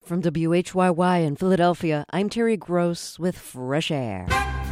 From WHYY in Philadelphia, I'm Terry Gross with Fresh Air.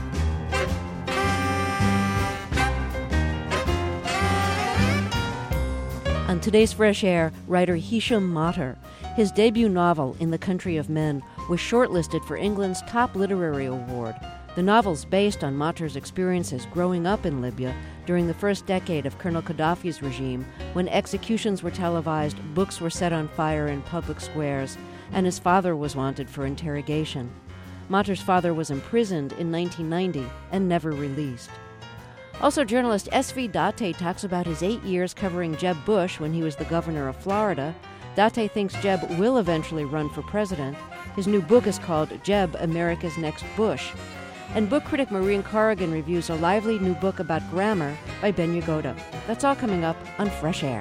On today's Fresh Air, writer Hisham Matar. His debut novel, In the Country of Men, was shortlisted for England's top literary award. The novel's based on Matar's experiences growing up in Libya during the first decade of Colonel Gaddafi's regime, when executions were televised, books were set on fire in public squares, and his father was wanted for interrogation. Matar's father was imprisoned in 1990 and never released. Also, journalist S.V. Date talks about his 8 years covering Jeb Bush when he was the governor of Florida. Date thinks Jeb will eventually run for president. His new book is called Jeb, America's Next Bush. And book critic Maureen Corrigan reviews a lively new book about grammar by Ben Yagoda. That's all coming up on Fresh Air.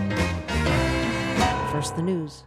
First, the news.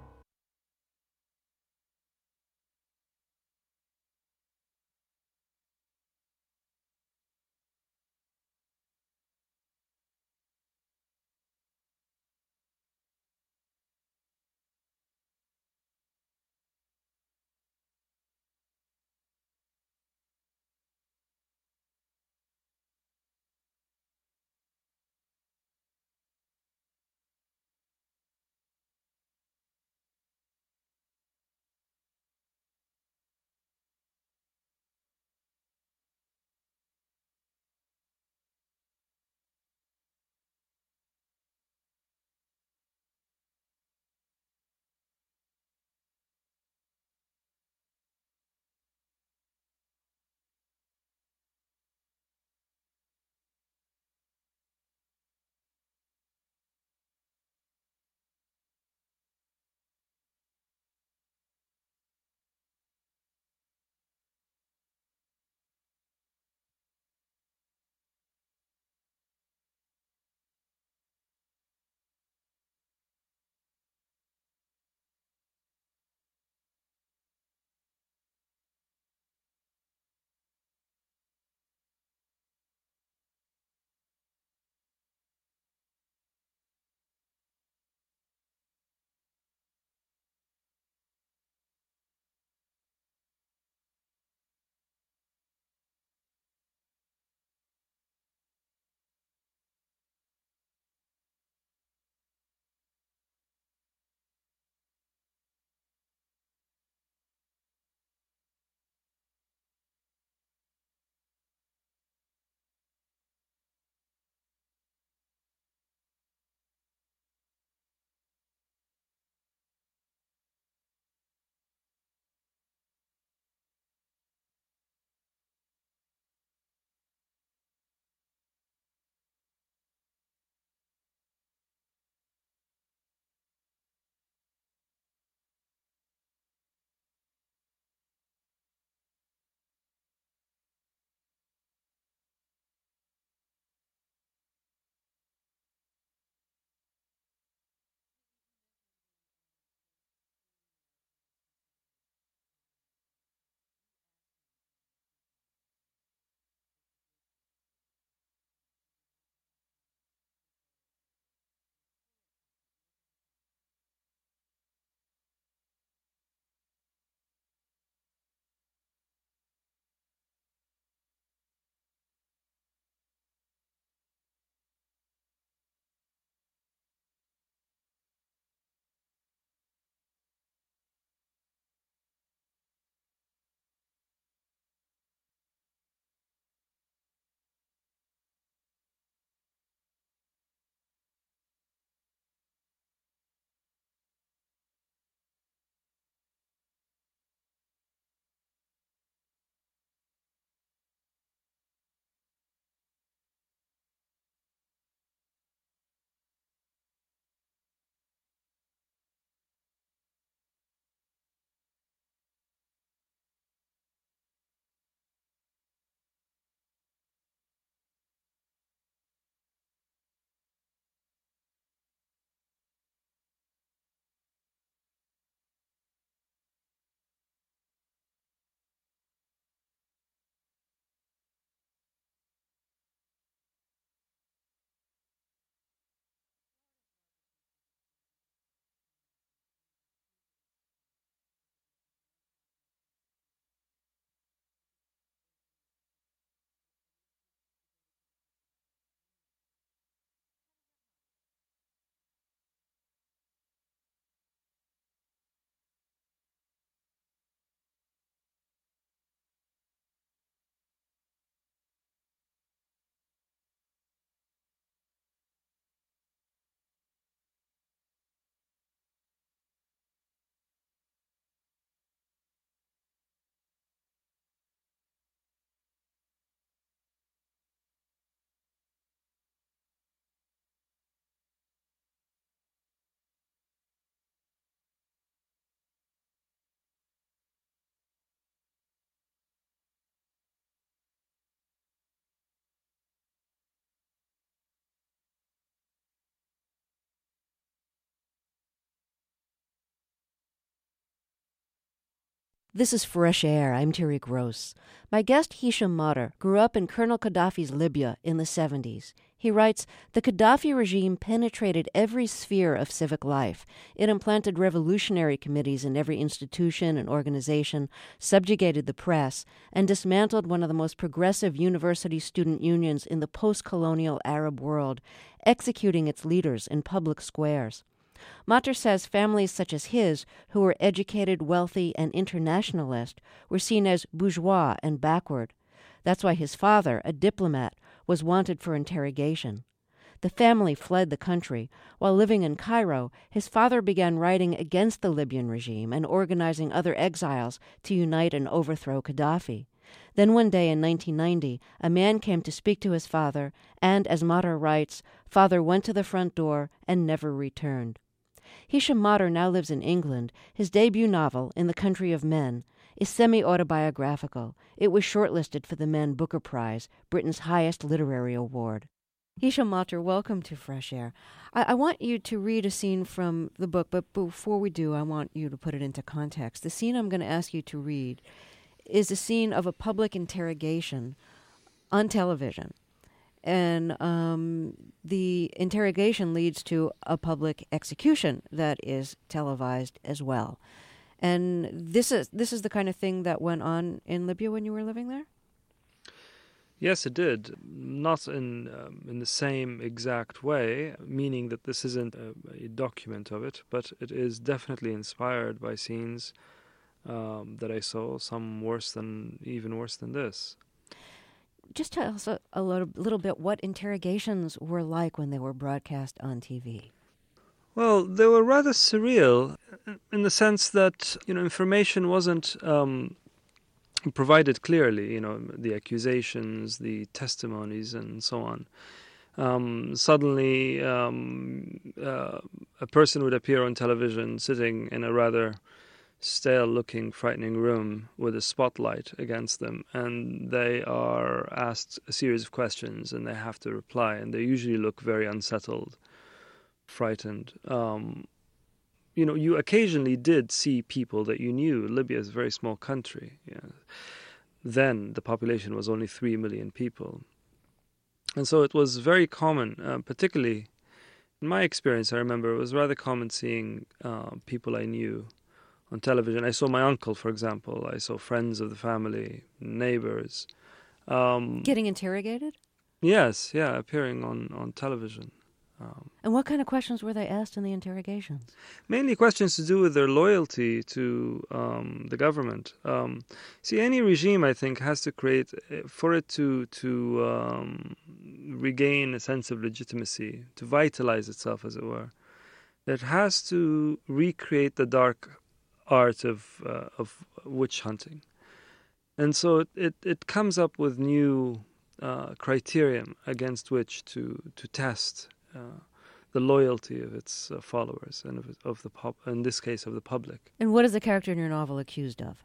This is Fresh Air. I'm Terry Gross. My guest, Hisham Matar, grew up in Colonel Gaddafi's Libya in the 70s. He writes, the Gaddafi regime penetrated every sphere of civic life. It implanted revolutionary committees in every institution and organization, subjugated the press, and dismantled one of the most progressive university student unions in the post-colonial Arab world, executing its leaders in public squares. Matar says families such as his, who were educated, wealthy, and internationalist, were seen as bourgeois and backward. That's why his father, a diplomat, was wanted for interrogation. The family fled the country. While living in Cairo, his father began writing against the Libyan regime and organizing other exiles to unite and overthrow Gaddafi. Then one day in 1990, a man came to speak to his father, and, as Matar writes, father went to the front door and never returned. Hisham Matar now lives in England. His debut novel, In the Country of Men, is semi-autobiographical. It was shortlisted for the Man Booker Prize, Britain's highest literary award. Hisham Matar, welcome to Fresh Air. I want you to read a scene from the book, but before we do, I want you to put it into context. The scene I'm going to ask you to read is a scene of a public interrogation on television. And the interrogation leads to a public execution that is televised as well. And this is the kind of thing that went on in Libya when you were living there? Yes, it did. Not in the same exact way, meaning that this isn't a document of it, but it is definitely inspired by scenes that I saw, some even worse than this. Just tell us a little bit what interrogations were like when they were broadcast on TV. Well, they were rather surreal in the sense that, information wasn't provided clearly, the accusations, the testimonies, and so on. Suddenly, a person would appear on television sitting in a rather stale-looking, frightening room with a spotlight against them, and they are asked a series of questions, and they have to reply, and they usually look very unsettled, frightened. You occasionally did see people that you knew. Libya is a very small country. Then the population was only 3 million people. And so it was very common, particularly in my experience, I remember it was rather common seeing people I knew on television. I saw my uncle, for example. I saw friends of the family, neighbors. Getting interrogated? Yes, appearing on television. And what kind of questions were they asked in the interrogations? Mainly questions to do with their loyalty to the government. See, any regime, I think, has to create, for it to regain a sense of legitimacy, to vitalize itself, as it were, it has to recreate the dark art of witch hunting. And so it comes up with new criterion against which to test the loyalty of its followers and of the in this case of the public. And what is the character in your novel accused of?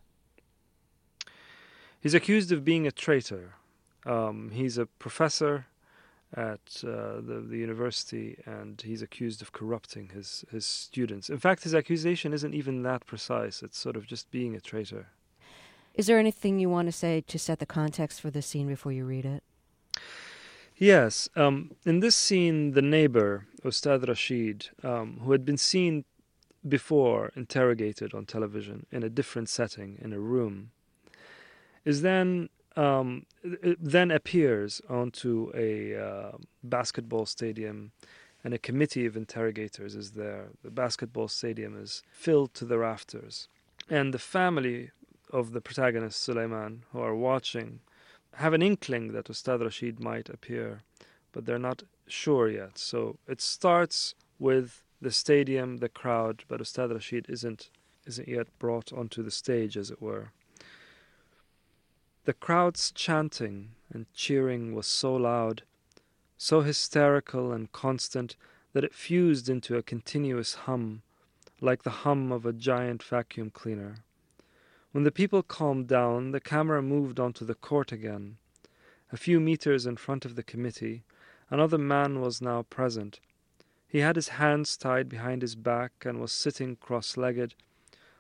He's accused of being a traitor. He's a professor at the university, and he's accused of corrupting his students. In fact, his accusation isn't even that precise. It's sort of just being a traitor. Is there anything you want to say to set the context for this scene before you read it? Yes. In this scene, the neighbor, Ustad Rashid, who had been seen before interrogated on television in a different setting, in a room, is then appears onto a basketball stadium, and a committee of interrogators is there. The basketball stadium is filled to the rafters. And the family of the protagonist, Suleiman, who are watching, have an inkling that Ustad Rashid might appear, but they're not sure yet. So it starts with the stadium, the crowd, but Ustad Rashid isn't yet brought onto the stage, as it were. The crowd's chanting and cheering was so loud, so hysterical and constant, that it fused into a continuous hum, like the hum of a giant vacuum cleaner. When the people calmed down, the camera moved onto the court again. A few meters in front of the committee, another man was now present. He had his hands tied behind his back and was sitting cross-legged,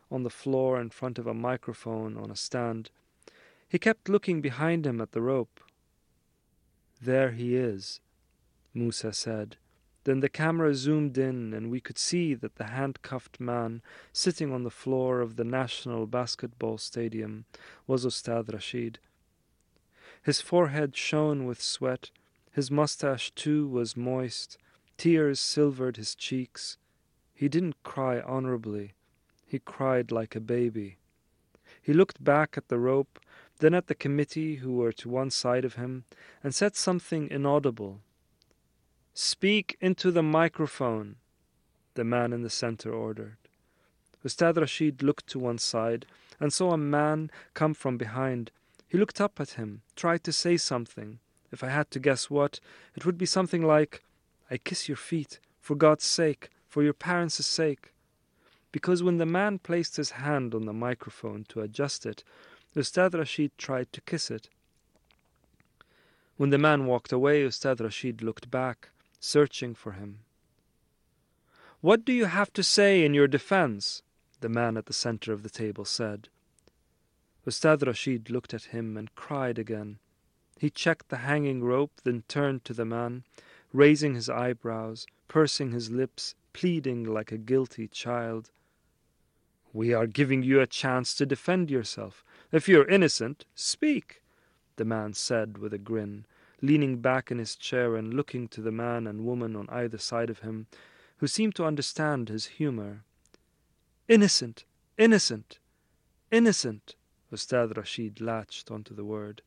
on the floor in front of a microphone on a stand. He kept looking behind him at the rope. "There he is," Musa said. Then the camera zoomed in and we could see that the handcuffed man sitting on the floor of the National Basketball Stadium was Ustad Rashid. His forehead shone with sweat. His mustache, too, was moist. Tears silvered his cheeks. He didn't cry honorably. He cried like a baby. He looked back at the rope, then at the committee who were to one side of him, and said something inaudible. "Speak into the microphone," the man in the center ordered. Ustad Rashid looked to one side and saw a man come from behind. He looked up at him, tried to say something. If I had to guess what, it would be something like, "I kiss your feet, for God's sake, for your parents' sake." Because when the man placed his hand on the microphone to adjust it, Ustad Rashid tried to kiss it. When the man walked away, Ustad Rashid looked back, searching for him. "What do you have to say in your defense?" the man at the center of the table said. Ustad Rashid looked at him and cried again. He checked the hanging rope, then turned to the man, raising his eyebrows, pursing his lips, pleading like a guilty child. "We are giving you a chance to defend yourself. If you're innocent, speak," the man said with a grin, leaning back in his chair and looking to the man and woman on either side of him, who seemed to understand his humor. "Innocent, innocent, innocent," Ustad Rashid latched onto the word.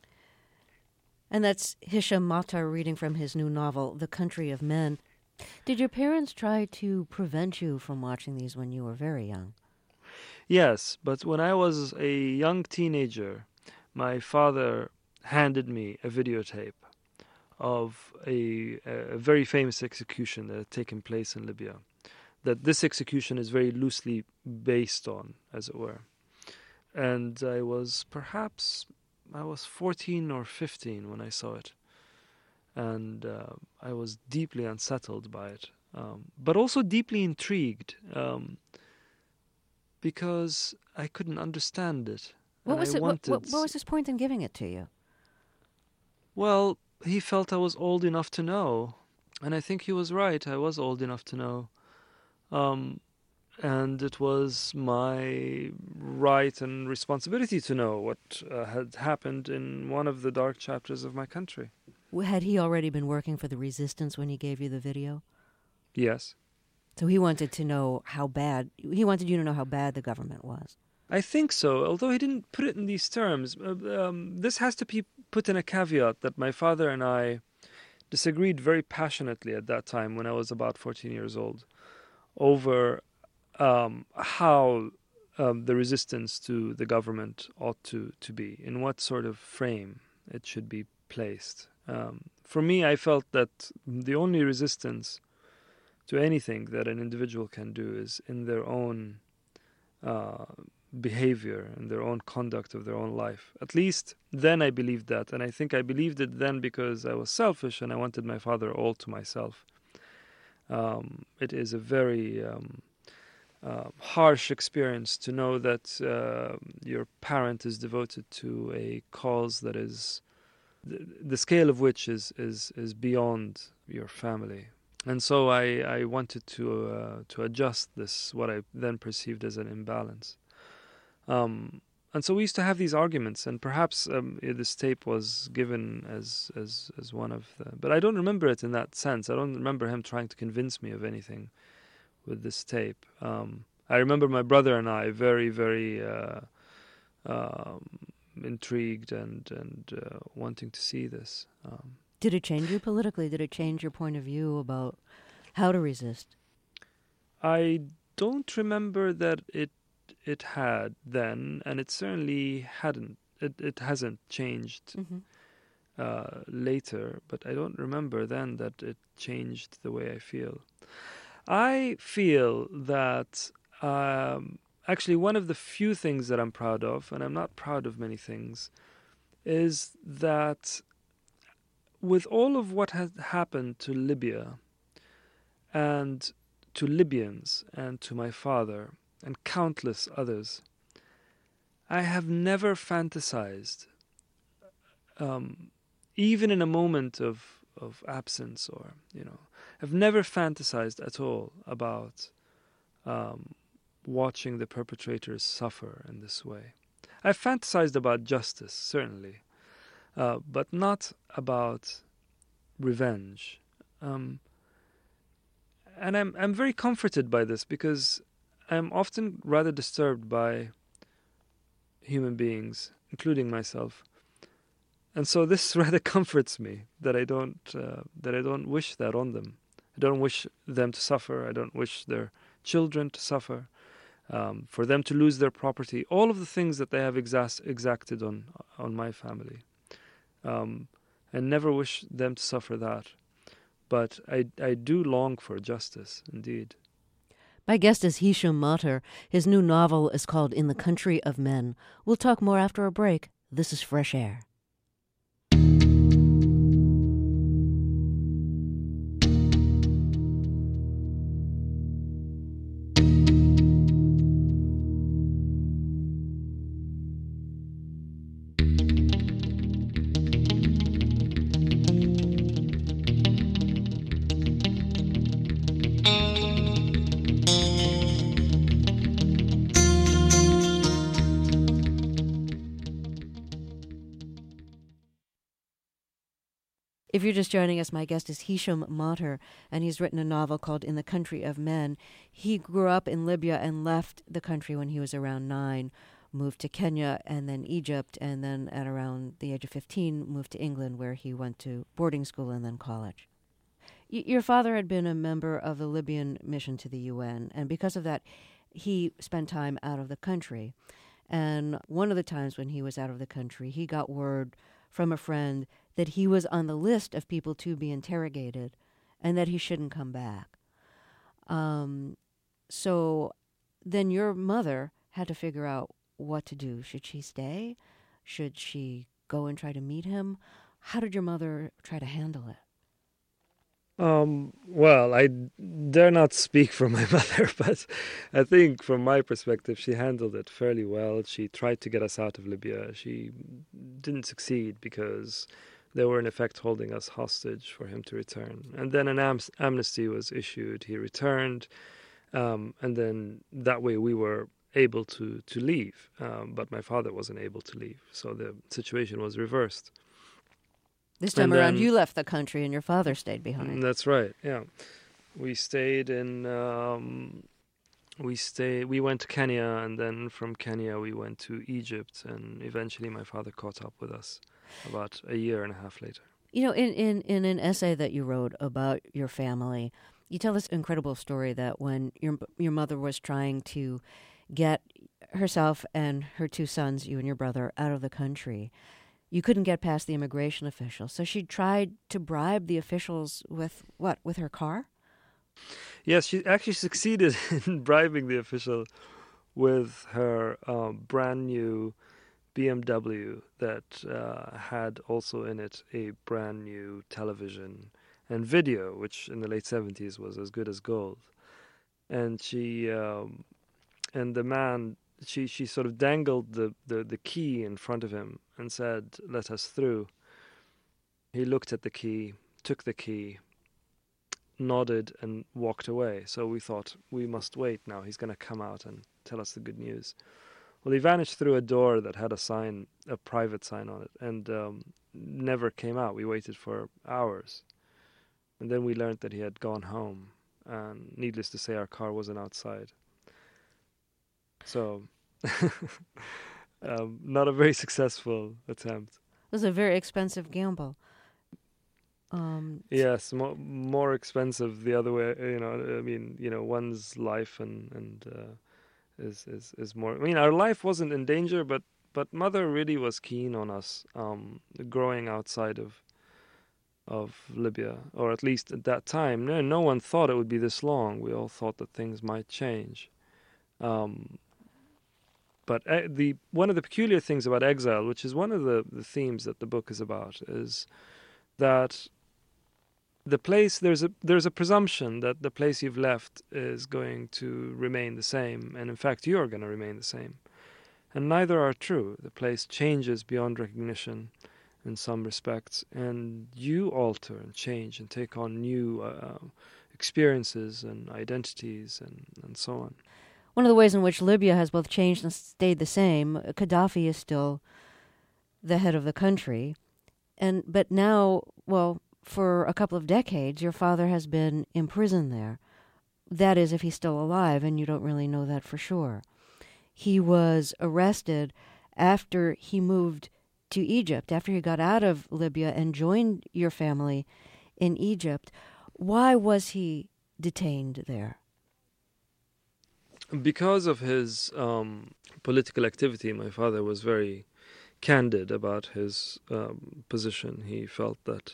And that's Hisham Matar reading from his new novel, The Country of Men. Did your parents try to prevent you from watching these when you were very young? Yes, but when I was a young teenager, my father handed me a videotape of a very famous execution that had taken place in Libya. That this execution is very loosely based on, as it were. And I was 14 or 15 when I saw it. And I was deeply unsettled by it, but also deeply intrigued, because I couldn't understand it. What was his point in giving it to you? Well, he felt I was old enough to know, and I think he was right. I was old enough to know. And it was my right and responsibility to know what had happened in one of the dark chapters of my country. Had he already been working for the resistance when he gave you the video? Yes. So he wanted to know he wanted you to know how bad the government was. I think so, although he didn't put it in these terms. This has to be put in a caveat that my father and I disagreed very passionately at that time when I was about 14 years old over how the resistance to the government ought to be, in what sort of frame it should be placed. For me, I felt that the only resistance to anything that an individual can do is in their own behavior and their own conduct of their own life. At least then I believed that, and I think I believed it then because I was selfish and I wanted my father all to myself. It is a very harsh experience to know that your parent is devoted to a cause that is the scale of which is beyond your family. And so I wanted to adjust this, what I then perceived as an imbalance. And so we used to have these arguments, and perhaps this tape was given as one of the... But I don't remember it in that sense. I don't remember him trying to convince me of anything with this tape. I remember my brother and I very, very intrigued and wanting to see this. Did it change you politically? Did it change your point of view about how to resist? I don't remember that it had then, and it certainly hadn't. It hasn't changed later, but I don't remember then that it changed the way I feel. I feel that actually one of the few things that I'm proud of, and I'm not proud of many things, is that with all of what has happened to Libya and to Libyans and to my father, and countless others, I have never fantasized, even in a moment of absence, or, I've never fantasized at all about watching the perpetrators suffer in this way. I've fantasized about justice, certainly, but not about revenge. And I'm very comforted by this, because I'm often rather disturbed by human beings, including myself, and so this rather comforts me, that I don't wish that on them. I don't wish them to suffer. I don't wish their children to suffer, for them to lose their property, all of the things that they have exacted on my family. I never wish them to suffer that. But I do long for justice, indeed. My guest is Hisham Matar. His new novel is called In the Country of Men. We'll talk more after a break. This is Fresh Air. If you're just joining us, my guest is Hisham Matar, and he's written a novel called In the Country of Men. He grew up in Libya and left the country when he was around 9, moved to Kenya and then Egypt, and then at around the age of 15 moved to England, where he went to boarding school and then college. Your father had been a member of the Libyan mission to the UN, and because of that, he spent time out of the country. And one of the times when he was out of the country, he got word from a friend that he was on the list of people to be interrogated and that he shouldn't come back. So then your mother had to figure out what to do. Should she stay? Should she go and try to meet him? How did your mother try to handle it? Well, I dare not speak for my mother, but I think from my perspective, she handled it fairly well. She tried to get us out of Libya. She didn't succeed, because they were in effect holding us hostage for him to return. And then an amnesty was issued. He returned, and then that way we were able to leave. But my father wasn't able to leave, so the situation was reversed. This time around, you left the country and your father stayed behind. That's right, yeah. We stayed in, we went to Kenya, and then from Kenya we went to Egypt, and eventually my father caught up with us about a year and a half later. You know, in an essay that you wrote about your family, you tell this incredible story that when your mother was trying to get herself and her 2 sons, you and your brother, out of the country, you couldn't get past the immigration officials. So she tried to bribe the officials with what? With her car? Yes, she actually succeeded in bribing the official with her brand new BMW that had also in it a brand new television and video, which in the late 70s was as good as gold. And she and the man, she sort of dangled the key in front of him and said, "Let us through." He looked at the key, took the key, nodded, and walked away. So we thought, we must wait now. He's going to come out and tell us the good news. Well, he vanished through a door that had a sign, a private sign on it, and never came out. We waited for hours. And then we learned that he had gone home. And needless to say, our car wasn't outside. So, not a very successful attempt. It was a very expensive gamble. Yes, more expensive the other way. I mean, one's life and is more. I mean, our life wasn't in danger, but mother really was keen on us growing outside of Libya, or at least at that time. No one thought it would be this long. We all thought that things might change. But one of the peculiar things about exile, which is one of the themes that the book is about, is that the place, there's a presumption that the place you've left is going to remain the same, and in fact you're going to remain the same. And neither are true. The place changes beyond recognition in some respects, and you alter and change and take on new experiences and identities and so on. One of the ways in which Libya has both changed and stayed the same, Gaddafi is still the head of the country. But now, well, for a couple of decades, your father has been imprisoned there. That is, if he's still alive, and you don't really know that for sure. He was arrested after he moved to Egypt, after he got out of Libya and joined your family in Egypt. Why was he detained there? Because of his political activity, my father was very candid about his position. He felt that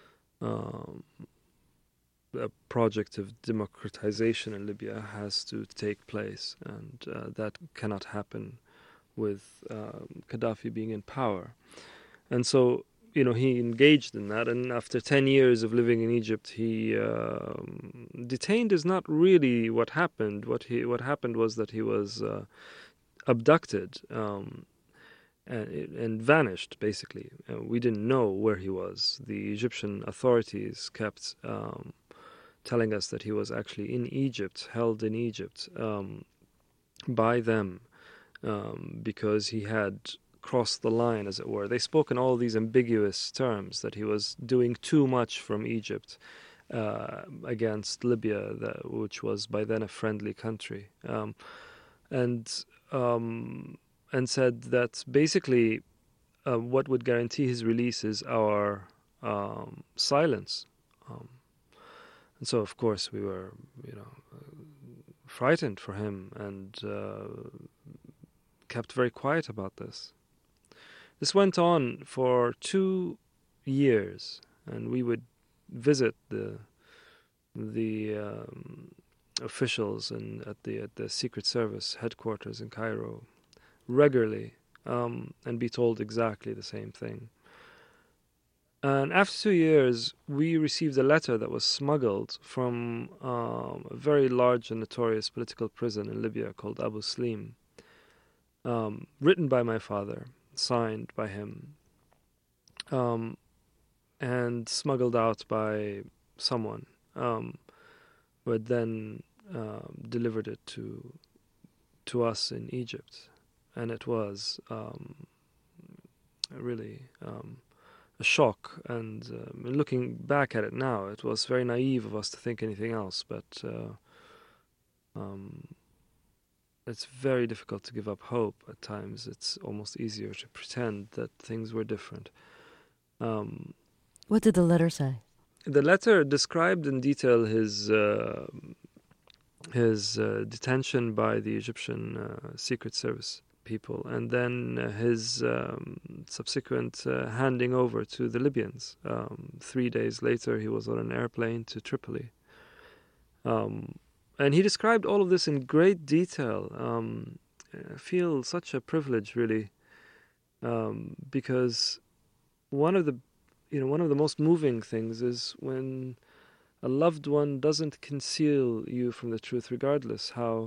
a project of democratization in Libya has to take place, and that cannot happen with Gaddafi being in power. And so, he engaged in that, and after 10 years of living in Egypt, he detained is not really what happened. What happened was that he was abducted and vanished, basically. We didn't know where he was. The Egyptian authorities kept telling us that he was actually in Egypt, held in Egypt by them, because he had crossed the line, as it were. They spoke in all these ambiguous terms, that he was doing too much from Egypt against Libya, which was by then a friendly country, and said that basically what would guarantee his release is our silence. And so, of course, we were, frightened for him, and kept very quiet about this. This went on for 2 years, and we would visit the officials at the Secret Service headquarters in Cairo regularly, and be told exactly the same thing. And after 2 years, we received a letter that was smuggled from a very large and notorious political prison in Libya called Abu Slim, written by my father, signed by him, and smuggled out by someone, who had then delivered it to us in Egypt. And it was really a shock, and looking back at it now, it was very naive of us to think anything else, but it's very difficult to give up hope at times. It's almost easier to pretend that things were different. What did the letter say? The letter described in detail his detention by the Egyptian Secret Service people, and then his subsequent handing over to the Libyans. 3 days later, he was on an airplane to Tripoli. And he described all of this in great detail. I feel such a privilege, really, because one of the most moving things is when a loved one doesn't conceal you from the truth, regardless how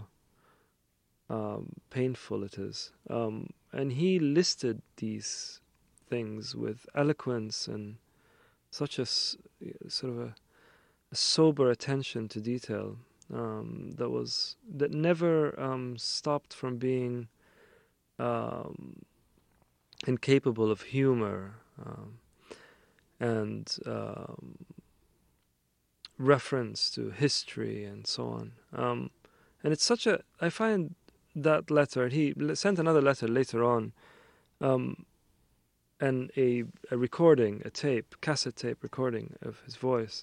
painful it is. And he listed these things with eloquence and such a sort of a sober attention to detail that never stopped from being incapable of humor and reference to history and so on. And it's I find that letter, and he sent another letter later on, and a recording, cassette tape recording of his voice,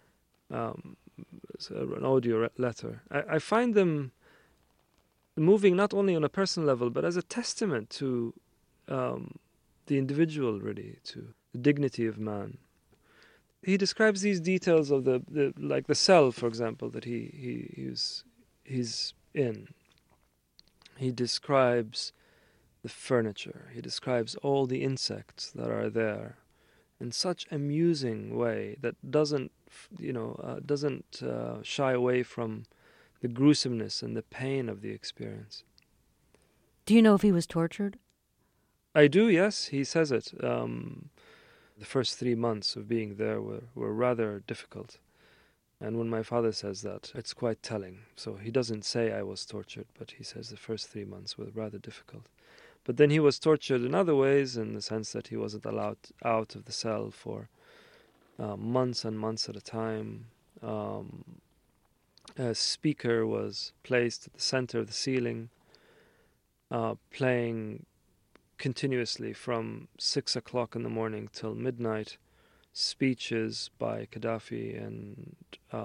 an audio letter. I find them moving not only on a personal level, but as a testament to the individual, really, to the dignity of man. He describes these details of the cell, for example, that he's in. He describes the furniture. He describes all the insects that are there. in such amusing way that doesn't shy away from the gruesomeness and the pain of the experience. Do you know if he was tortured? I do, yes. He says it. The first 3 months of being there were rather difficult. And when my father says that, it's quite telling. So he doesn't say I was tortured, but he says the first 3 months were rather difficult. But then he was tortured in other ways, in the sense that he wasn't allowed out of the cell for months and months at a time. A speaker was placed at the center of the ceiling, playing continuously from 6 o'clock in the morning till midnight, speeches by Gaddafi and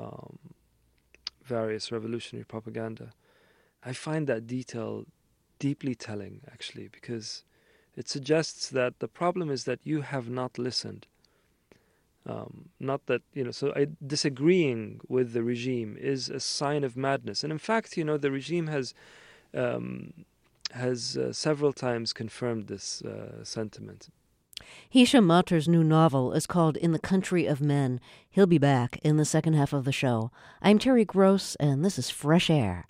various revolutionary propaganda. I find that detail deeply telling, actually, because it suggests that the problem is that you have not listened. Not that, so disagreeing with the regime is a sign of madness. And in fact, the regime has several times confirmed this sentiment. Hisham Matar's new novel is called In the Country of Men. He'll be back in the second half of the show. I'm Terry Gross, and this is Fresh Air.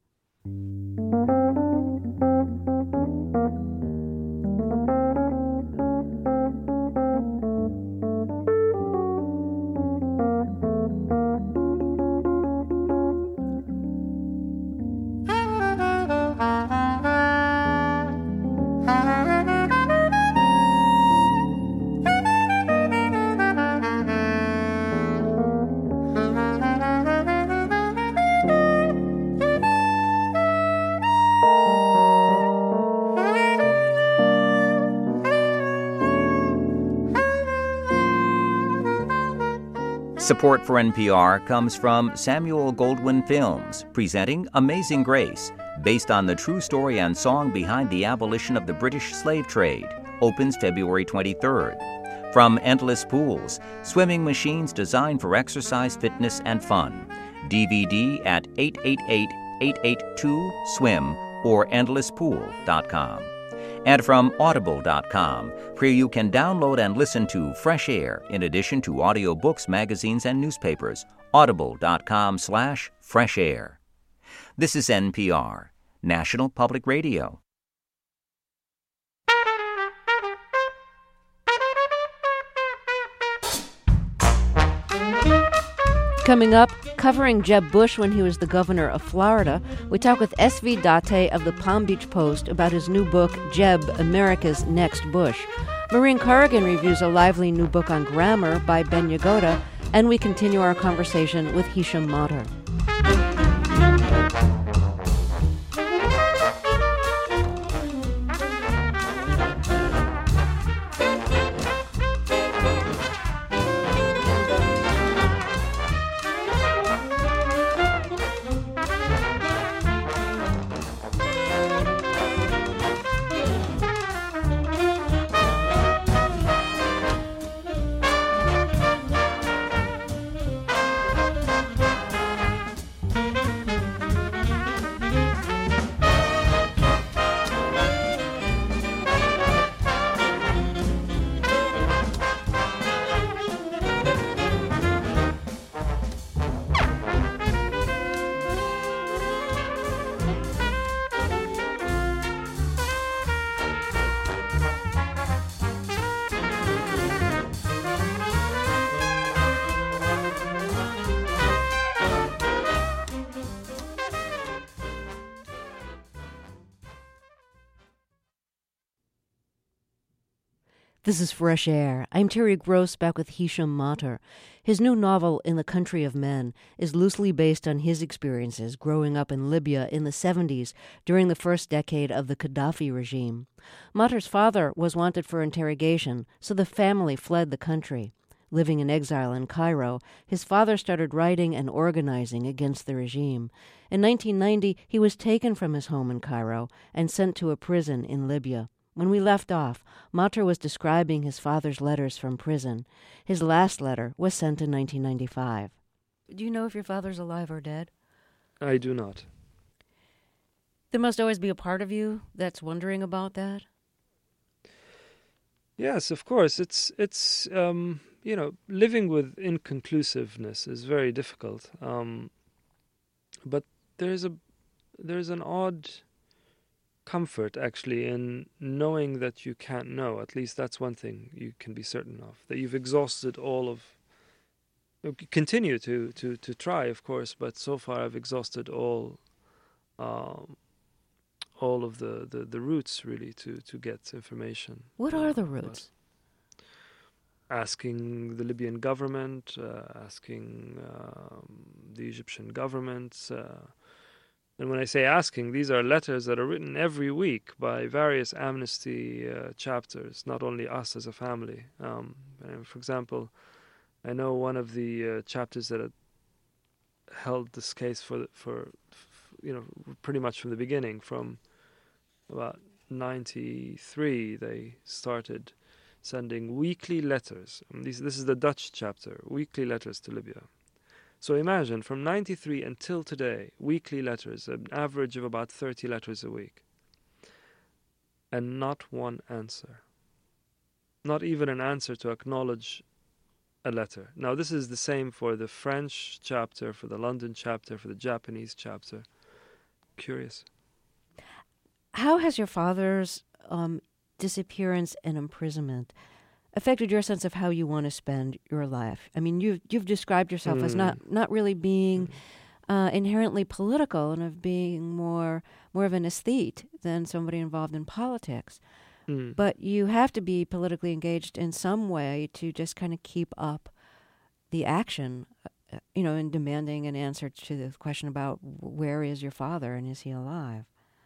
Support for NPR comes from Samuel Goldwyn Films, presenting Amazing Grace, based on the true story and song behind the abolition of the British slave trade. Opens February 23rd. From Endless Pools, swimming machines designed for exercise, fitness, and fun. DVD at 888-882-SWIM or endlesspool.com. And from Audible.com, where you can download and listen to Fresh Air in addition to audiobooks, magazines, and newspapers. Audible.com/Fresh Air. This is NPR, National Public Radio. Coming up, covering Jeb Bush when he was the governor of Florida, we talk with S.V. Date of the Palm Beach Post about his new book, Jeb, America's Next Bush. Maureen Corrigan reviews a lively new book on grammar by Ben Yagoda, and we continue our conversation with Hisham Matar. This is Fresh Air. I'm Terry Gross, back with Hisham Matar. His new novel, In the Country of Men, is loosely based on his experiences growing up in Libya in the 70s during the first decade of the Gaddafi regime. Matar's father was wanted for interrogation, so the family fled the country. Living in exile in Cairo, his father started writing and organizing against the regime. In 1990, he was taken from his home in Cairo and sent to a prison in Libya. When we left off, Matar was describing his father's letters from prison. His last letter was sent in 1995. Do you know if your father's alive or dead? I do not. There must always be a part of you that's wondering about that? Yes, of course. It's living with inconclusiveness is very difficult. But there's an odd comfort actually in knowing that you can't know. At least that's one thing you can be certain of, that you've exhausted all of. Continue to try, of course, but so far I've exhausted all of the routes really to get information. What are the routes? Asking the Libyan government, asking the Egyptian government. And when I say asking, these are letters that are written every week by various Amnesty chapters, not only us as a family. And for example, I know one of the chapters that had held this case for pretty much from the beginning, from about 93, they started sending weekly letters. This is the Dutch chapter, weekly letters to Libya. So imagine, from 93 until today, weekly letters, an average of about 30 letters a week. And not one answer. Not even an answer to acknowledge a letter. Now, this is the same for the French chapter, for the London chapter, for the Japanese chapter. Curious. How has your father's disappearance and imprisonment affected your sense of how you want to spend your life? I mean, you've described yourself as not really being inherently political and of being more of an aesthete than somebody involved in politics. But you have to be politically engaged in some way to just kind of keep up the action, in demanding an answer to the question about where is your father and is he alive?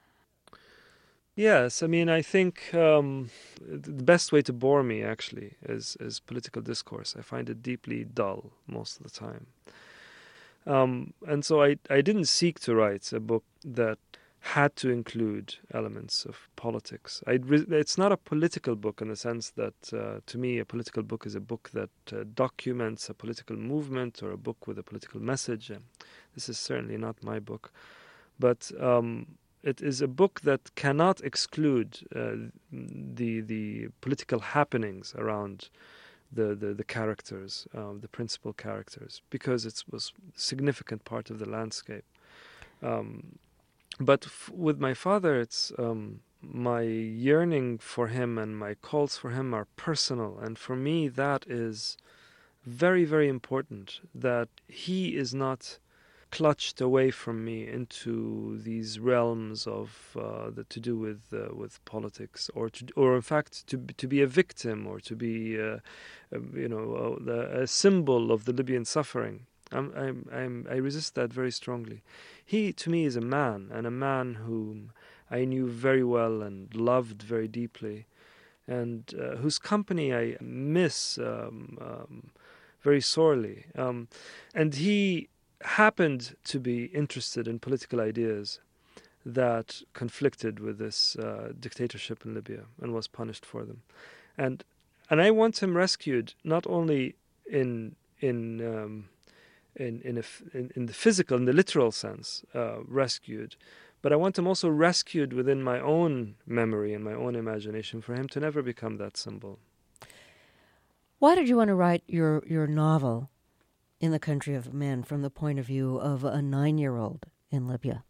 Yes, I mean, I think the best way to bore me, actually, is political discourse. I find it deeply dull most of the time. And so I didn't seek to write a book that had to include elements of politics. It's not a political book in the sense that, to me, a political book is a book that documents a political movement or a book with a political message. And this is certainly not my book. But it is a book that cannot exclude the political happenings around the characters, the principal characters, because it was a significant part of the landscape. But with my father, it's my yearning for him and my calls for him are personal. And for me, that is very, very important, that he is not clutched away from me into these realms of that to do with politics, or in fact to be a victim, or to be a symbol of the Libyan suffering. I resist that very strongly. He, to me, is a man, and a man whom I knew very well and loved very deeply, and whose company I miss very sorely. And he happened to be interested in political ideas that conflicted with this dictatorship in Libya, and was punished for them. And I want him rescued not only in the physical, in the literal sense, rescued, but I want him also rescued within my own memory and my own imagination, for him to never become that symbol. Why did you want to write your novel, In the Country of Men, from the point of view of a 9-year-old in Libya?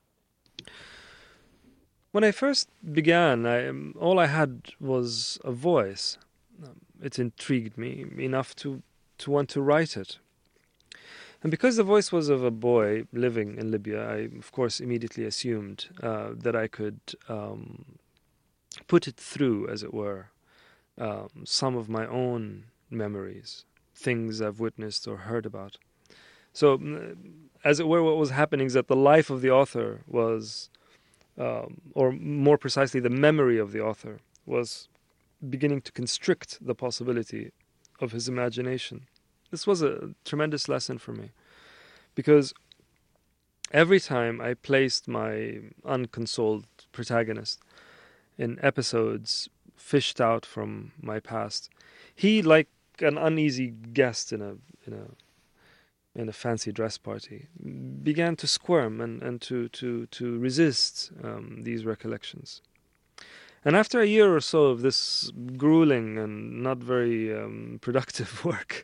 When I first began, all I had was a voice. It intrigued me enough to want to write it. And because the voice was of a boy living in Libya, I, of course, immediately assumed that I could put it through, as it were, some of my own memories, things I've witnessed or heard about. So, as it were, what was happening is that the life of the author was, or more precisely, the memory of the author was beginning to constrict the possibility of his imagination. This was a tremendous lesson for me, because every time I placed my unconsoled protagonist in episodes fished out from my past, he, like an uneasy guest in a fancy dress party, began to squirm and to resist these recollections. And after a year or so of this grueling and not very productive work,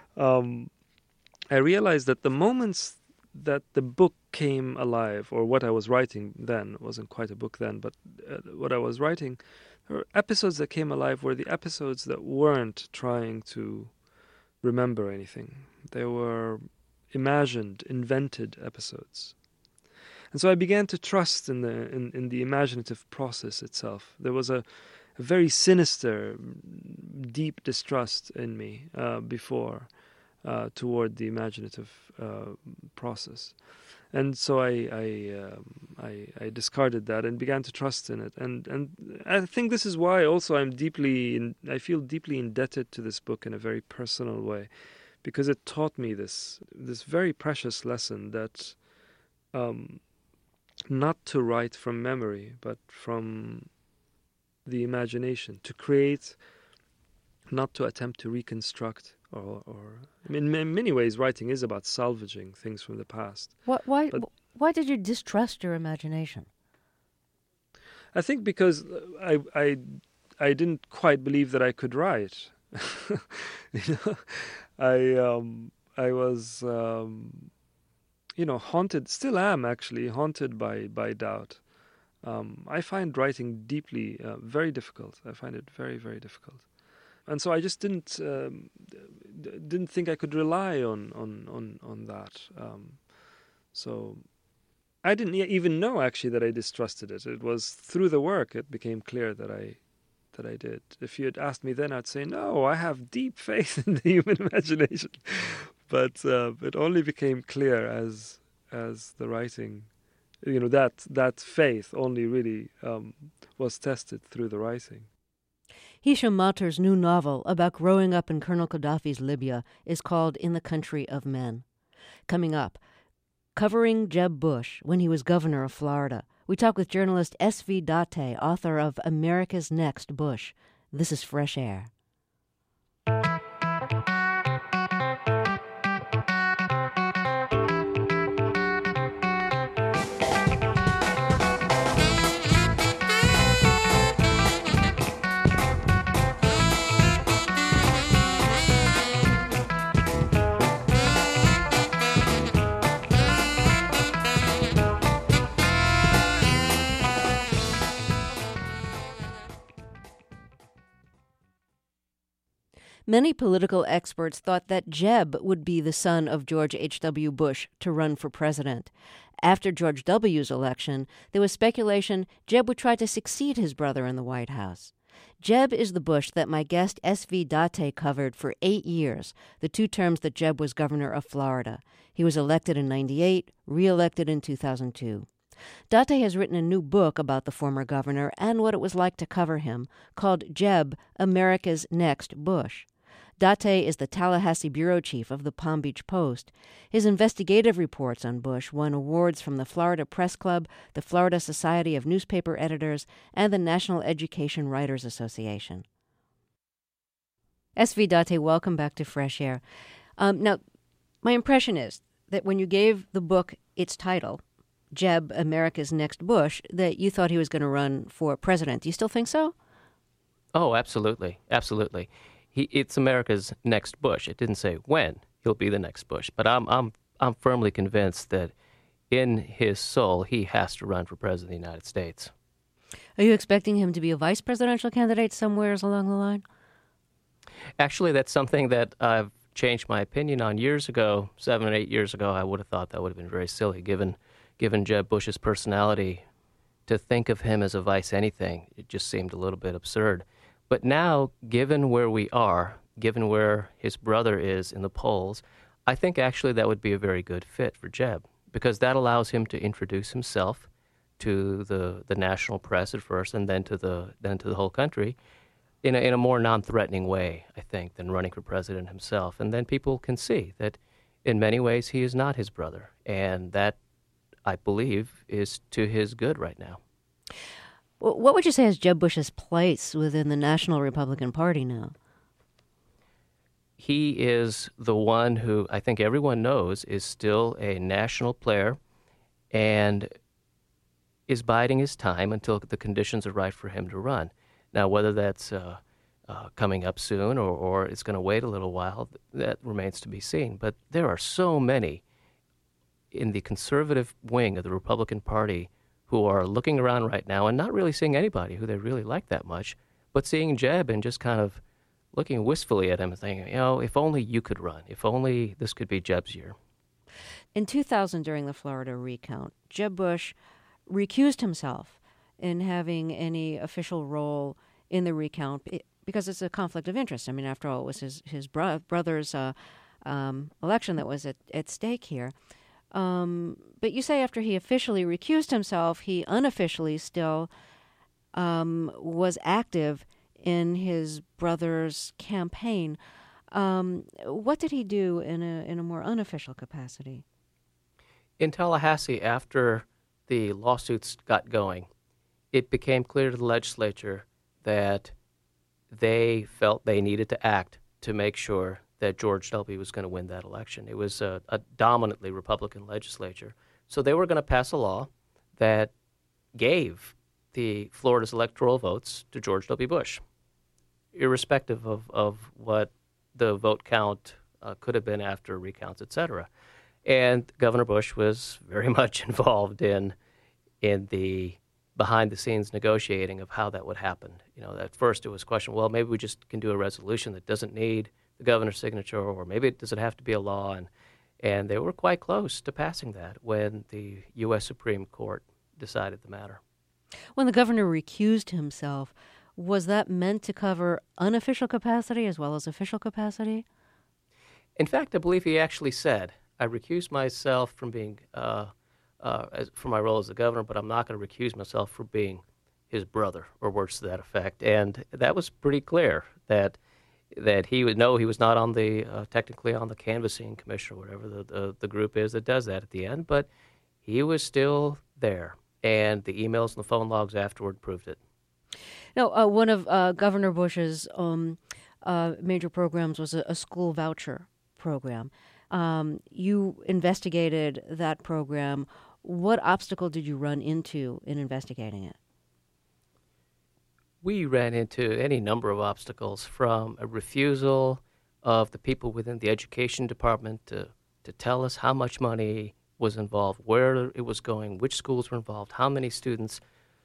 I realized that the moments that the book came alive, or what I was writing then, it wasn't quite a book then, but what I was writing, there were episodes that came alive were the episodes that weren't trying to remember anything. They were imagined, invented episodes. And so I began to trust in the imaginative process itself. There was a very sinister, deep distrust in me before toward the imaginative process. And so I discarded that and began to trust in it. And I think this is why also I feel deeply indebted to this book in a very personal way, because it taught me this very precious lesson that not to write from memory, but from the imagination, to create, not to attempt to reconstruct, or I mean, in many ways, writing is about salvaging things from the past. Why did you distrust your imagination? I think because I didn't quite believe that I could write. I was haunted, still am actually haunted by doubt. I find writing deeply very difficult. I find it very, very difficult. And so I just didn't think I could rely on that. So I didn't even know actually that I distrusted it. It was through the work it became clear that I did. If you had asked me then, I'd say no. I have deep faith in the human imagination. But it only became clear as the writing, that faith only really was tested through the writing. Hisham Matar's new novel about growing up in Colonel Gaddafi's Libya is called In the Country of Men. Coming up, covering Jeb Bush when he was governor of Florida. We talk with journalist S.V. Date, author of America's Next Bush. This is Fresh Air. Many political experts thought that Jeb would be the son of George H.W. Bush to run for president. After George W.'s election, there was speculation Jeb would try to succeed his brother in the White House. Jeb is the Bush that my guest S.V. Date covered for 8 years, the 2 terms that Jeb was governor of Florida. He was elected in 1998, re-elected in 2002. Date has written a new book about the former governor and what it was like to cover him, called Jeb, America's Next Bush. Date is the Tallahassee bureau chief of the Palm Beach Post. His investigative reports on Bush won awards from the Florida Press Club, the Florida Society of Newspaper Editors, and the National Education Writers Association. S.V. Date, welcome back to Fresh Air. Now, my impression is that when you gave the book its title, Jeb, America's Next Bush, that you thought he was going to run for president. Do you still think so? Oh, absolutely. Absolutely. It's America's next Bush. It didn't say when he'll be the next Bush, but I'm firmly convinced that in his soul he has to run for president of the United States. Are you expecting him to be a vice presidential candidate somewhere along the line? Actually, that's something that I've changed my opinion on years ago. 7 or 8 years ago, I would have thought that would have been very silly, given Jeb Bush's personality. To think of him as a vice anything, it just seemed a little bit absurd. But now, given where we are, given where his brother is in the polls, I think actually that would be a very good fit for Jeb, because that allows him to introduce himself to the national press at first, and then to the whole country in a more non-threatening way, I think, than running for president himself. And then people can see that in many ways he is not his brother, and that, I believe, is to his good right now. What would you say is Jeb Bush's place within the National Republican Party now? He is the one who I think everyone knows is still a national player, and is biding his time until the conditions are right for him to run. Now, whether that's coming up soon or it's going to wait a little while, that remains to be seen. But there are so many in the conservative wing of the Republican Party who are looking around right now and not really seeing anybody who they really like that much, but seeing Jeb and just kind of looking wistfully at him and thinking, if only you could run, if only this could be Jeb's year. In 2000, during the Florida recount, Jeb Bush recused himself in having any official role in the recount because it's a conflict of interest. I mean, after all, it was his brother's election that was at stake here. But you say after he officially recused himself, he unofficially still was active in his brother's campaign. What did he do in a more unofficial capacity? In Tallahassee, after the lawsuits got going, it became clear to the legislature that they felt they needed to act to make sure that George W. was going to win that election. It was a dominantly Republican legislature. So they were going to pass a law that gave the Florida's electoral votes to George W. Bush, irrespective of what the vote count could have been after recounts, et cetera. And Governor Bush was very much involved in the behind-the-scenes negotiating of how that would happen. At first it was a question, well, maybe we just can do a resolution that doesn't need the governor's signature, or maybe does it have to be a law? And they were quite close to passing that when the U.S. Supreme Court decided the matter. When the governor recused himself, was that meant to cover unofficial capacity as well as official capacity? In fact, I believe he actually said, I recuse myself from being for my role as the governor, but I'm not going to recuse myself for being his brother, or words to that effect. And that was pretty clear that he would know he was not on the technically on the canvassing commission or whatever the group is that does that at the end, but he was still there, and the emails and the phone logs afterward proved it. Now, one of Governor Bush's major programs was a school voucher program. You investigated that program. What obstacle did you run into in investigating it? We ran into any number of obstacles, from a refusal of the people within the education department to tell us how much money was involved, where it was going, which schools were involved, how many students.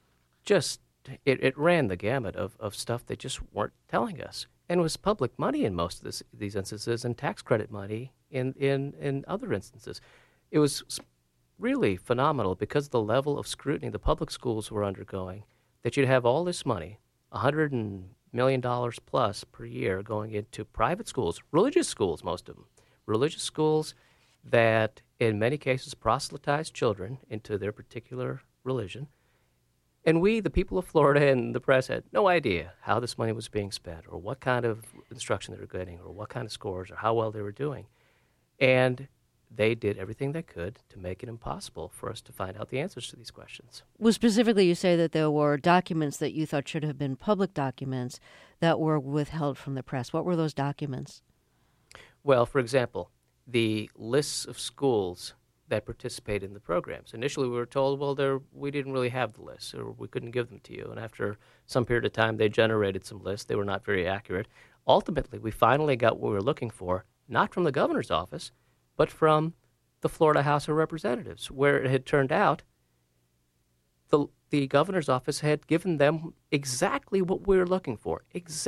It ran the gamut of stuff they just weren't telling us. And it was public money in most of these instances, and tax credit money in other instances. It was really phenomenal because of the level of scrutiny the public schools were undergoing, that you'd have all this money, $100 million plus per year, going into private schools, religious schools, most of them, religious schools that in many cases proselytize children into their particular religion. And we, the people of Florida and the press, had no idea how this money was being spent, or what kind of instruction they were getting, or what kind of scores, or how well they were doing. And they did everything they could to make it impossible for us to find out the answers to these questions. Well, specifically, you say that there were documents that you thought should have been public documents that were withheld from the press. What were those documents? Well, for example, the lists of schools that participated in the programs. Initially, we were told, well, we didn't really have the lists, or we couldn't give them to you. And after some period of time, they generated some lists. They were not very accurate. Ultimately, we finally got what we were looking for, not from the governor's office, but from the Florida House of Representatives, where it had turned out the governor's office had given them exactly what we were looking for,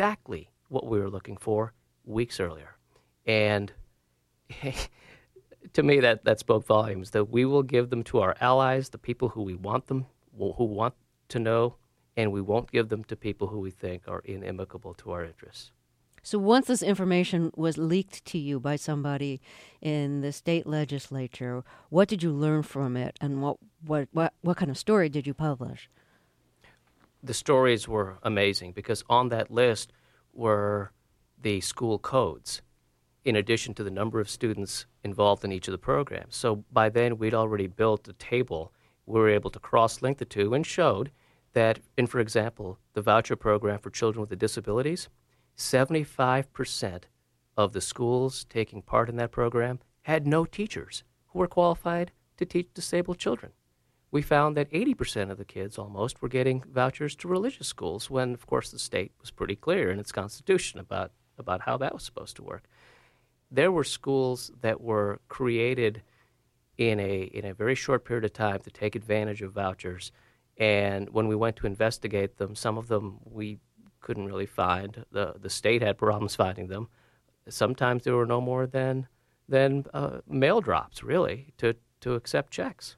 weeks earlier. And to me, that spoke volumes, that we will give them to our allies, the people who we want them, who want to know, and we won't give them to people who we think are inimical to our interests. So once this information was leaked to you by somebody in the state legislature, what did you learn from it, and what kind of story did you publish? The stories were amazing, because on that list were the school codes, in addition to the number of students involved in each of the programs. So by then, we'd already built a table. We were able to cross-link the two and showed that, for example, the voucher program for children with disabilities, 75% of the schools taking part in that program had no teachers who were qualified to teach disabled children. we found that 80% of the kids almost were getting vouchers to religious schools when, of course, the state was pretty clear in its constitution about how that was supposed to work. There were schools that were created in a very short period of time to take advantage of vouchers, and when we went to investigate them, some of them we couldn't really find. The state had problems finding them. Sometimes there were no more than mail drops, really, to accept checks.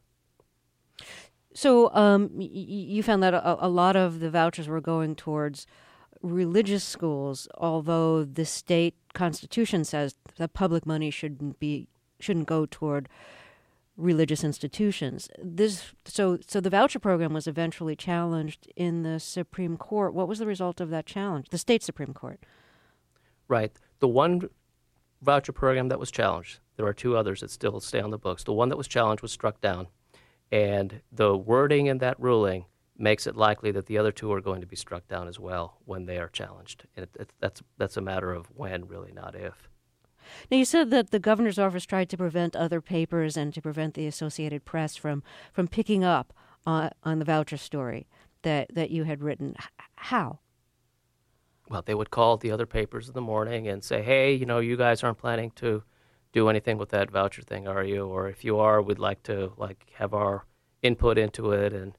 So you found that a lot of the vouchers were going towards religious schools, although the state constitution says that public money shouldn't go toward religious institutions. So the voucher program was eventually challenged in the Supreme Court. What was the result of that challenge? The state Supreme Court. Right. The one voucher program that was challenged, there are two others that still stay on the books. The one that was challenged was struck down, and the wording in that ruling makes it likely that the other two are going to be struck down as well when they are challenged. And that's a matter of when, really, not if. Now, you said that the governor's office tried to prevent other papers and to prevent the Associated Press from picking up on the voucher story that you had written. How? Well, they would call the other papers in the morning and say, hey, you guys aren't planning to do anything with that voucher thing, are you? Or if you are, we'd like to have our input into it. And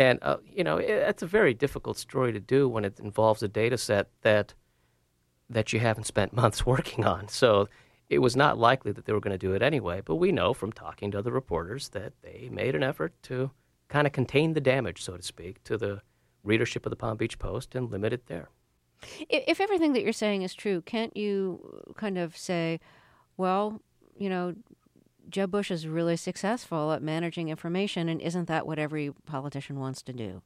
it's a very difficult story to do when it involves a data set that you haven't spent months working on. So it was not likely that they were going to do it anyway. But we know from talking to other reporters that they made an effort to kind of contain the damage, so to speak, to the readership of the Palm Beach Post and limit it there. If everything that you're saying is true, can't you kind of say, well, Jeb Bush is really successful at managing information, and isn't that what every politician wants to do?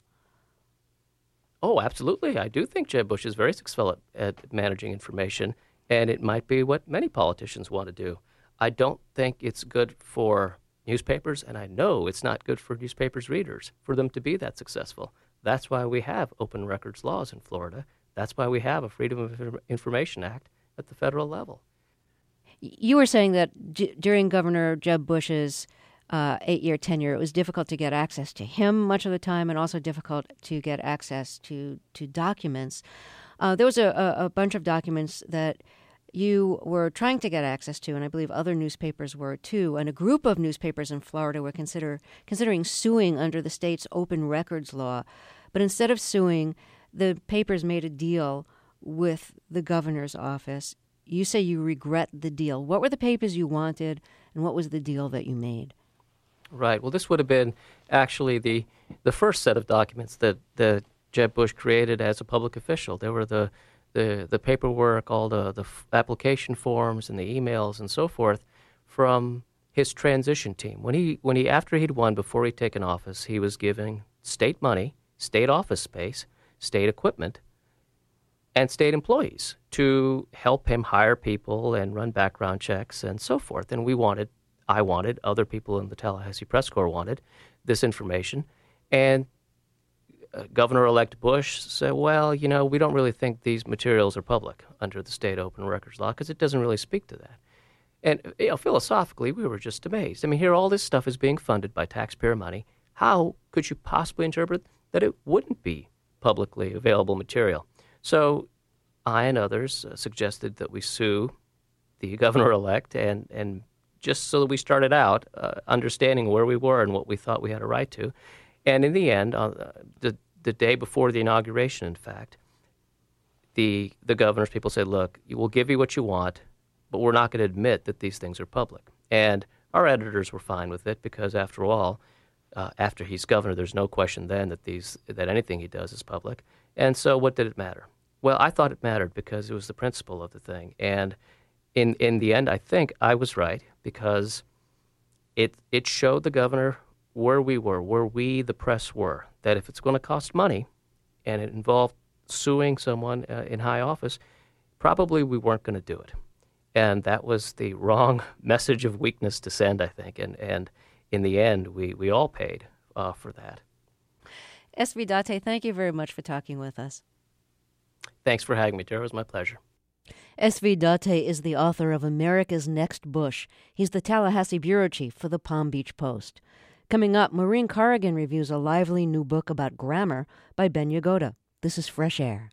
Oh, absolutely. I do think Jeb Bush is very successful at managing information, and it might be what many politicians want to do. I don't think it's good for newspapers, and I know it's not good for newspapers' readers for them to be that successful. That's why we have open records laws in Florida. That's why we have a Freedom of Information Act at the federal level. You were saying that during Governor Jeb Bush's 8-year tenure, it was difficult to get access to him much of the time, and also difficult to get access to documents. There was a bunch of documents that you were trying to get access to, and I believe other newspapers were too, and a group of newspapers in Florida were considering suing under the state's open records law. But instead of suing, the papers made a deal with the governor's office. You say you regret the deal. What were the papers you wanted, and what was the deal that you made? Right. Well, this would have been actually the first set of documents that Jeb Bush created as a public official. There were the paperwork, all the application forms and the emails and so forth from his transition team. When he after he'd won, before he'd taken office, he was giving state money, state office space, state equipment, and state employees to help him hire people and run background checks and so forth. And I wanted, other people in the Tallahassee Press Corps wanted this information. And Governor-elect Bush said, well, we don't really think these materials are public under the state open records law because it doesn't really speak to that. And philosophically, we were just amazed. I mean, here all this stuff is being funded by taxpayer money. How could you possibly interpret that it wouldn't be publicly available material? So I and others suggested that we sue the governor-elect and just so that we started out understanding where we were and what we thought we had a right to. And in the end, the day before the inauguration, in fact, the governor's people said, look, we'll give you what you want, but we're not going to admit that these things are public. And our editors were fine with it because, after all, after he's governor, there's no question then that anything he does is public. And so what did it matter? Well, I thought it mattered because it was the principle of the thing. And in the end, I think I was right because it showed the governor where we were, where we, the press, were, that if it's going to cost money and it involved suing someone in high office, probably we weren't going to do it. And that was the wrong message of weakness to send, I think. And in the end, we all paid for that. S.V. Date, thank you very much for talking with us. Thanks for having me, Tara. It was my pleasure. S.V. Date is the author of America's Next Bush. He's the Tallahassee bureau chief for the Palm Beach Post. Coming up, Maureen Corrigan reviews a lively new book about grammar by Ben Yagoda. This is Fresh Air.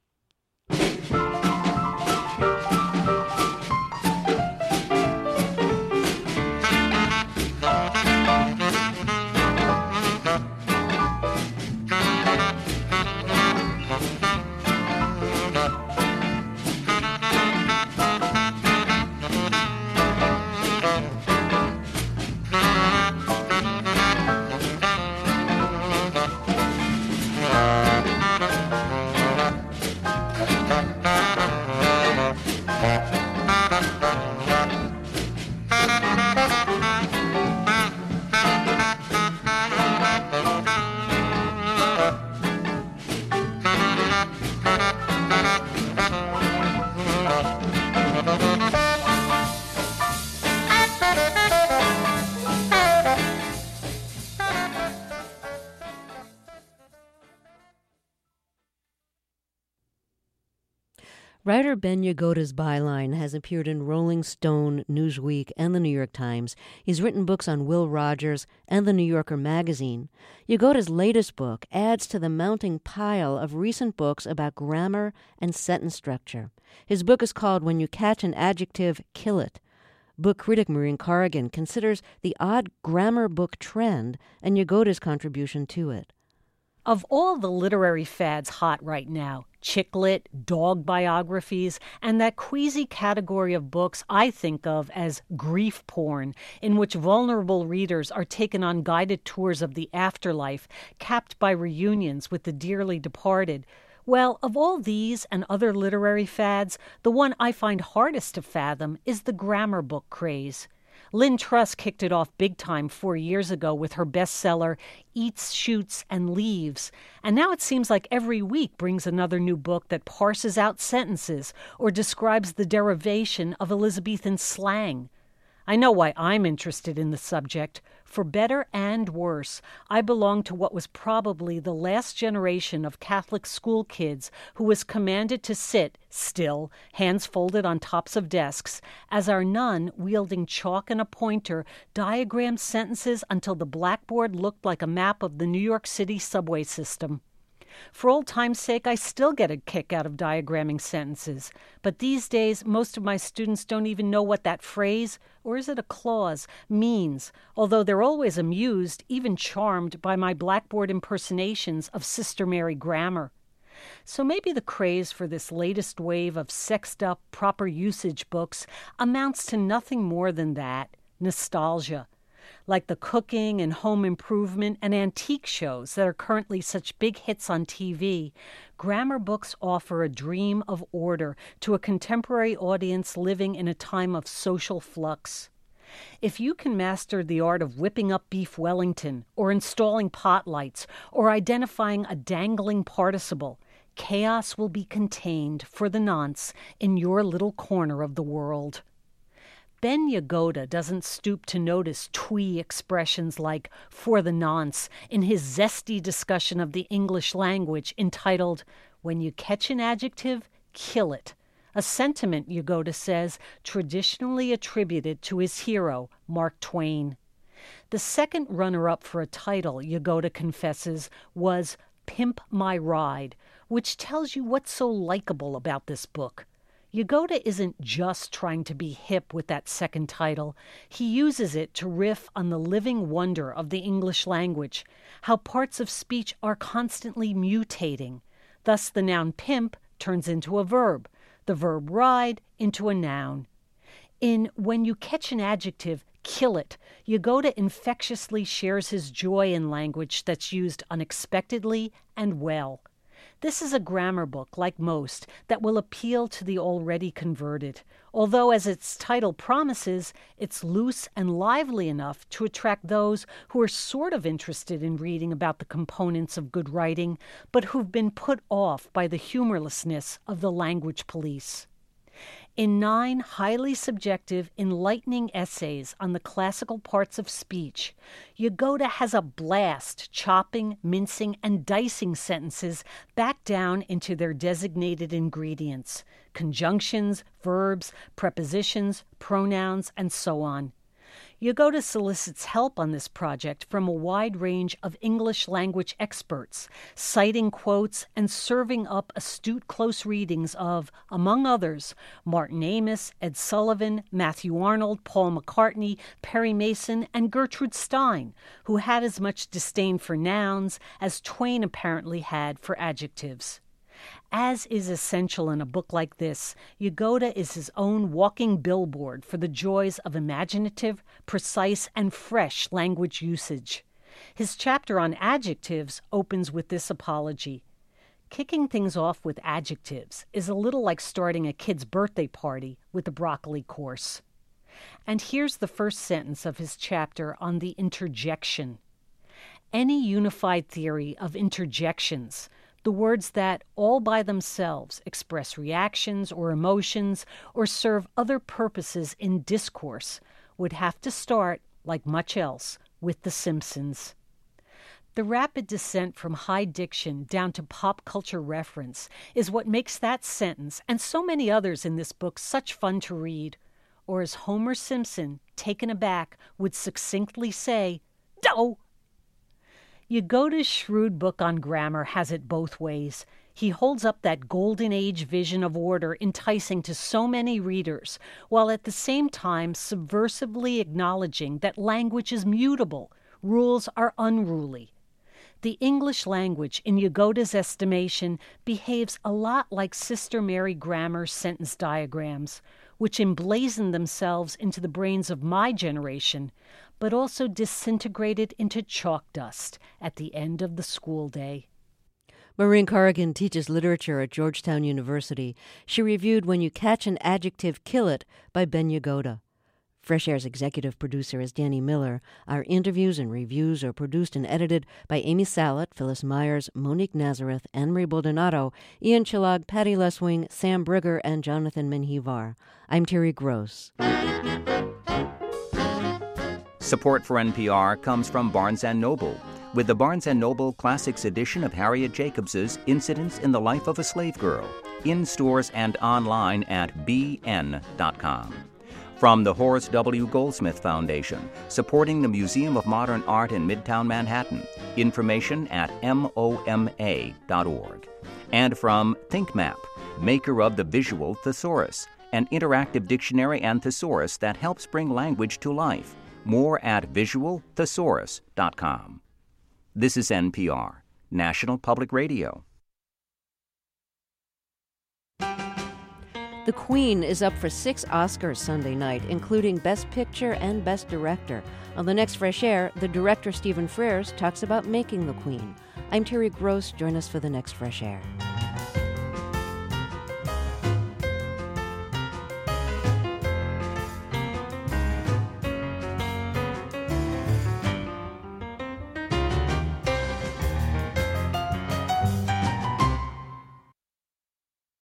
Writer Ben Yagoda's byline has appeared in Rolling Stone, Newsweek, and the New York Times. He's written books on Will Rogers and the New Yorker magazine. Yagoda's latest book adds to the mounting pile of recent books about grammar and sentence structure. His book is called When You Catch an Adjective, Kill It. Book critic Maureen Corrigan considers the odd grammar book trend and Yagoda's contribution to it. Of all the literary fads hot right now, chick lit, dog biographies, and that queasy category of books I think of as grief porn, in which vulnerable readers are taken on guided tours of the afterlife, capped by reunions with the dearly departed. Well, of all these and other literary fads, the one I find hardest to fathom is the grammar book craze. Lynn Truss kicked it off big time 4 years ago with her bestseller, Eats, Shoots, and Leaves. And now it seems like every week brings another new book that parses out sentences or describes the derivation of Elizabethan slang. I know why I'm interested in the subject. For better and worse, I belong to what was probably the last generation of Catholic school kids who was commanded to sit still, hands folded on tops of desks, as our nun, wielding chalk and a pointer, diagrammed sentences until the blackboard looked like a map of the New York City subway system. For old time's sake, I still get a kick out of diagramming sentences. But these days, most of my students don't even know what that phrase, or is it a clause, means, although they're always amused, even charmed, by my blackboard impersonations of Sister Mary grammar. So maybe the craze for this latest wave of sexed-up, proper usage books amounts to nothing more than that, nostalgia. Like the cooking and home improvement and antique shows that are currently such big hits on TV, grammar books offer a dream of order to a contemporary audience living in a time of social flux. If you can master the art of whipping up beef Wellington, or installing pot lights, or identifying a dangling participle, chaos will be contained for the nonce in your little corner of the world. Ben Yagoda doesn't stoop to notice twee expressions like for the nonce in his zesty discussion of the English language entitled, When You Catch an Adjective, Kill It, a sentiment, Yagoda says, traditionally attributed to his hero, Mark Twain. The second runner-up for a title, Yagoda confesses, was Pimp My Ride, which tells you what's so likable about this book. Yagoda isn't just trying to be hip with that second title. He uses it to riff on the living wonder of the English language, how parts of speech are constantly mutating. Thus, the noun pimp turns into a verb, the verb ride into a noun. In When You Catch an Adjective, Kill It, Yagoda infectiously shares his joy in language that's used unexpectedly and well. This is a grammar book, like most, that will appeal to the already converted, although, as its title promises, it's loose and lively enough to attract those who are sort of interested in reading about the components of good writing, but who've been put off by the humorlessness of the language police. In 9 highly subjective, enlightening essays on the classical parts of speech, Yagoda has a blast chopping, mincing, and dicing sentences back down into their designated ingredients, conjunctions, verbs, prepositions, pronouns, and so on. Yagoda solicits help on this project from a wide range of English language experts, citing quotes and serving up astute close readings of, among others, Martin Amis, Ed Sullivan, Matthew Arnold, Paul McCartney, Perry Mason, and Gertrude Stein, who had as much disdain for nouns as Twain apparently had for adjectives. As is essential in a book like this, Yagoda is his own walking billboard for the joys of imaginative, precise, and fresh language usage. His chapter on adjectives opens with this apology. Kicking things off with adjectives is a little like starting a kid's birthday party with the broccoli course. And here's the first sentence of his chapter on the interjection. Any unified theory of interjections, the words that all by themselves express reactions or emotions or serve other purposes in discourse, would have to start, like much else, with The Simpsons. The rapid descent from high diction down to pop culture reference is what makes that sentence and so many others in this book such fun to read. Or as Homer Simpson, taken aback, would succinctly say, "Doh!" Yagoda's shrewd book on grammar has it both ways. He holds up that golden age vision of order enticing to so many readers, while at the same time subversively acknowledging that language is mutable, rules are unruly. The English language, in Yagoda's estimation, behaves a lot like Sister Mary Grammer's sentence diagrams, which emblazoned themselves into the brains of my generation, but also disintegrated into chalk dust at the end of the school day. Maureen Corrigan teaches literature at Georgetown University. She reviewed When You Catch an Adjective, Kill It by Ben Yagoda. Fresh Air's executive producer is Danny Miller. Our interviews and reviews are produced and edited by Amy Salet, Phyllis Myers, Monique Nazareth, Anne-Marie Baldonado, Ian Chillag, Patty Leswing, Sam Brigger, and Jonathan Menjivar. I'm Terry Gross. Support for NPR comes from Barnes & Noble, with the Barnes & Noble Classics edition of Harriet Jacobs's Incidents in the Life of a Slave Girl, in stores and online at bn.com. From the Horace W. Goldsmith Foundation, supporting the Museum of Modern Art in Midtown Manhattan. Information at moma.org. And from ThinkMap, maker of the Visual Thesaurus, an interactive dictionary and thesaurus that helps bring language to life. More at visualthesaurus.com. This is NPR, National Public Radio. The Queen is up for 6 Oscars Sunday night, including Best Picture and Best Director. On the next Fresh Air, the director Stephen Frears talks about making The Queen. I'm Terry Gross. Join us for the next Fresh Air.